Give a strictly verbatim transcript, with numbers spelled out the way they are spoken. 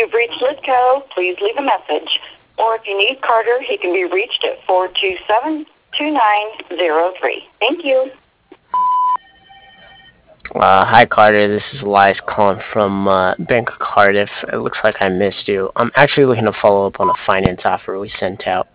You've reached Litco. Please leave a message. Or if you need Carter, he can be reached at four two seven, two nine zero three. Thank you. Uh, hi Carter, this is Elias calling from uh, Bank of Cardiff. It looks like I missed you. I'm actually looking to follow up on a finance offer we sent out.